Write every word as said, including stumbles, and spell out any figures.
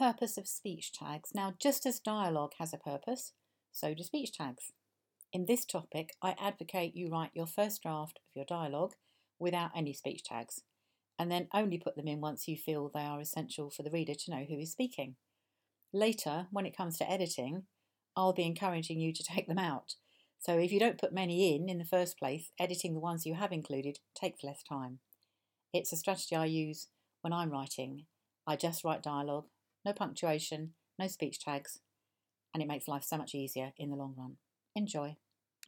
Purpose of speech tags. Now, just as dialogue has a purpose, so do speech tags. In this topic, I advocate you write your first draft of your dialogue without any speech tags, and then only put them in once you feel they are essential for the reader to know who is speaking. Later, when it comes to editing, I'll be encouraging you to take them out. So if you don't put many in in the first place, editing the ones you have included takes less time. It's a strategy I use when I'm writing. I just write dialogue, no punctuation, no speech tags, and it makes life so much easier in the long run. Enjoy.